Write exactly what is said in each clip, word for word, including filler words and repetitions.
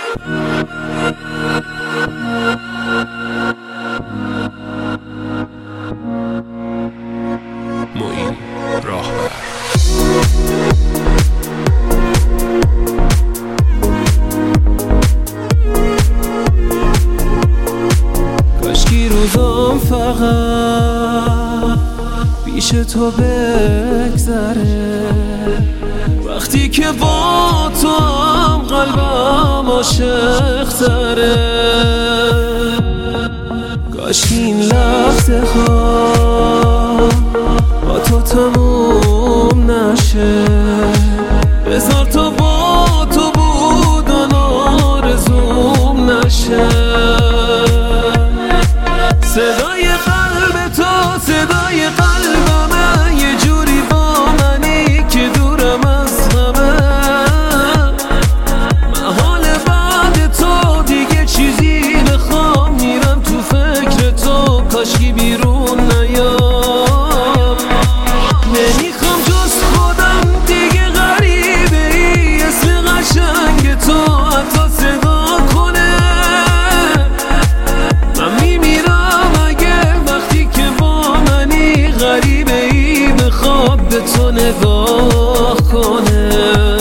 معین راهبر. کاشکی روزام فقط پیش تو بگذره، وقتی که با تو هم قلبم عاشق تره. کاش این لحظه ها با تو تموم نشه، بذار تا با تو بودن آرزوم نشه. صدای قلب تو صدای قلبمه، یه جوری با منی که دورم از همه. من حال بعد تو دیگه چیزی نخوام، میرم تو فکر تو، کاشکی بیرون نیام. نمیخوام جز خودم دیگه، غریبه ای اسم قشنگ تو حتی صدا کنه. من میمیرم اگه وقتی که با منی، غریبه ای بخواب به تو نگاه کنه.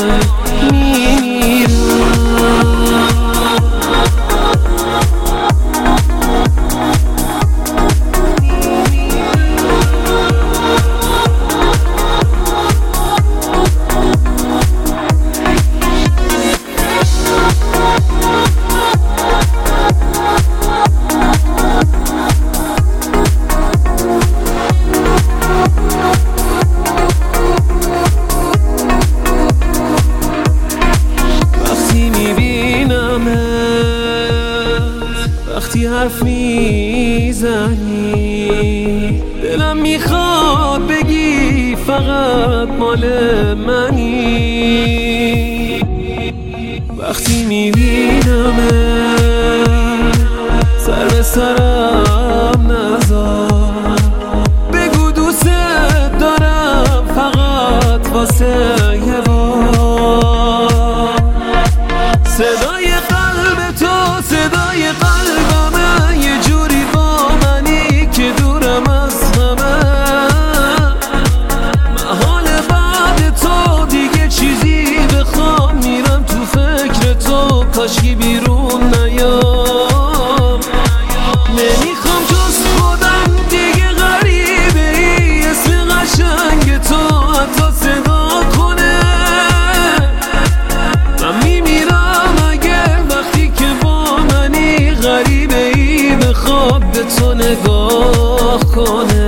وقتی حرف میزنی دلم میخواد بگی فقط مال منی. وقتی میبینم سر به سرم نذار، بگو دوست دارم فقط واسه یه بار. صدای قلب تو صدای قلبمه، یه جوری با منی که دورم از همه. من حال بعد تو دیگه چیزی بخوام، میرم تو فکر تو، کاشکی بیرون نیام. نمیخوام جز خودم دیگه، غریبه ای اسم قشنگ تو حتی صدا کنه. من میمیرم اگه وقتی که با منی، غریبه ای بخواب به تو نگاه کنه.